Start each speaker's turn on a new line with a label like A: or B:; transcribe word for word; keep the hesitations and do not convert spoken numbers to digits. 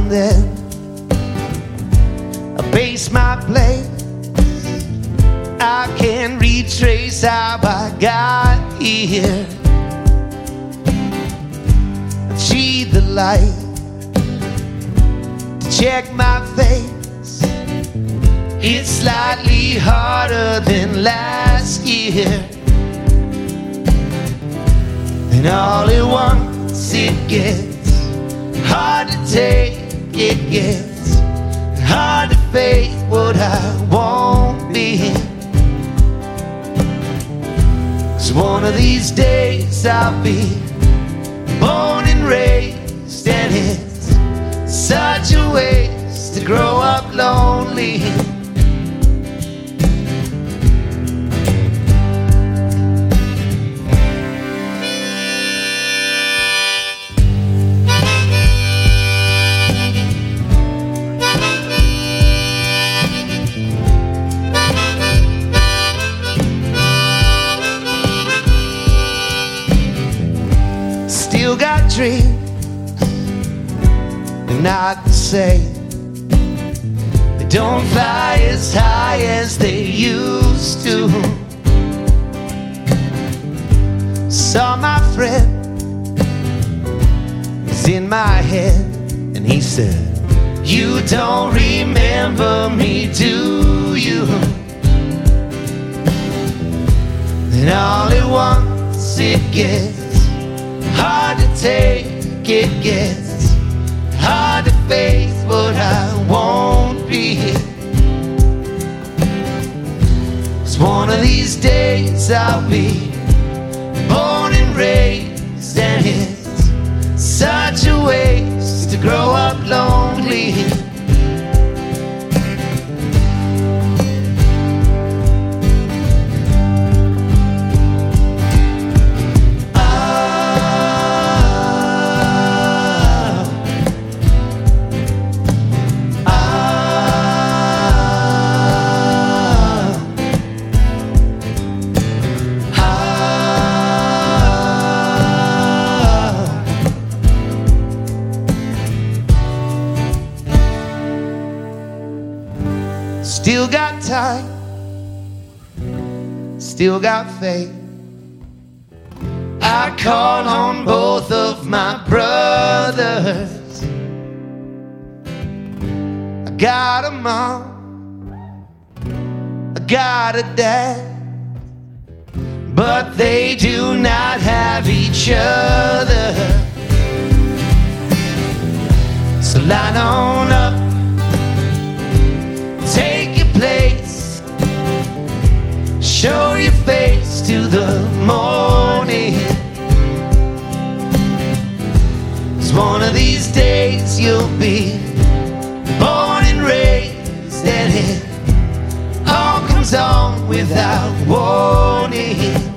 A: then I base my place. I can retrace how I got here. Achieve the light to check my face. It's slightly harder than last year. And all at once it gets hard to take. It gets hard to fake what I won't be. 'Cause one of these days I'll be born and raised, and it's such a waste to grow up lonely. Still got dreams, and I can say they don't fly as high as they used to. Saw my friend, he's in my head, and he said, "You don't remember me, do you?" Then all at once it gets hard to take. It gets hard to face what I won't be. 'Cause one of these days I'll be born and raised, and it's such a waste to grow up lonely. Still got time, still got faith. I call on both of my brothers. I got a mom, I got a dad, but they do not have each other. So line on up, take your place, show your face to the morning. 'Cause one of these days you'll be born and raised, and it all comes on without warning.